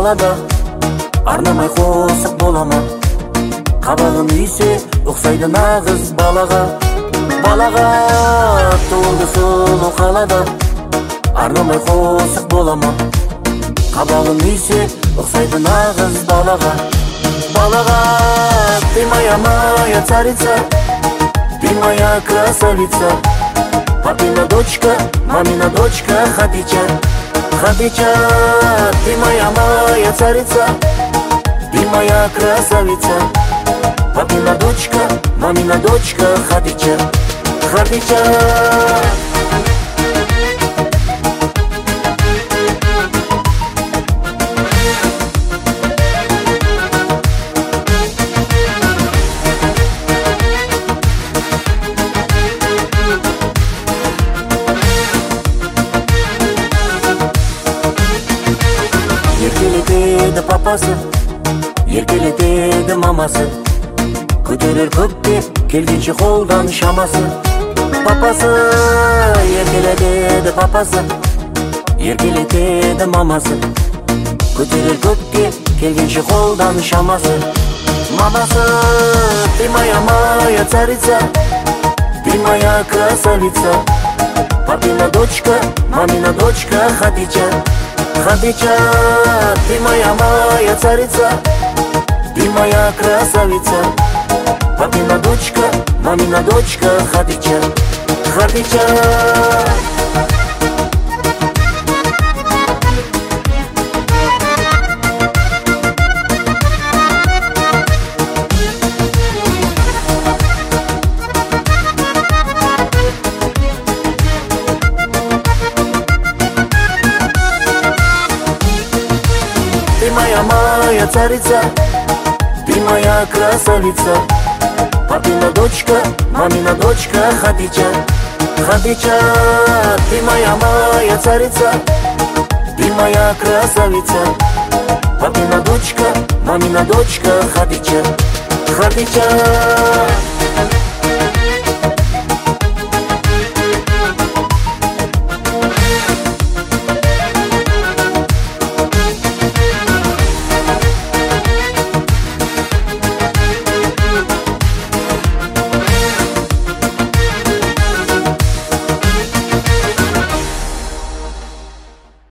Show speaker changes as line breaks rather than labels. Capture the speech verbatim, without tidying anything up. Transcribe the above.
калада, арнамай косук болама. Кабагым ийсе уксайды нагыз балага. Балага туулду сулуу калада, арнамай косук болама. Кабагым ийсе уксайды нагыз балага. Балага ты моя моя царица, ты моя красавица, папина дочка, мамина дочка Хадича. Хадича, ты моя моя царица, ты моя красавица, папина дочка, мамина дочка Хадича. Хадича. Еркелетеді папасы, еркелетеді мамасы, көтерер көкке келгенше қолдан шамасы. Папасы еркелетеді папасы, еркелетеді мамасы, көтерер көкке келгенше қолдан шамасы. Мамасы, ты моя моя царица, ты моя красавица, папина дочка, мамина дочка Хадича. Хадича, ты моя моя царица, ты моя красавица, папина дочка, мамина дочка Хадича. Хадича. Ты моя моя царица, ты моя красавица, папина дочка, мамина дочка Хадича. Хадича, ты моя моя царица, ты моя красавица, папина дочка, мамина дочка Хадича. Хадича.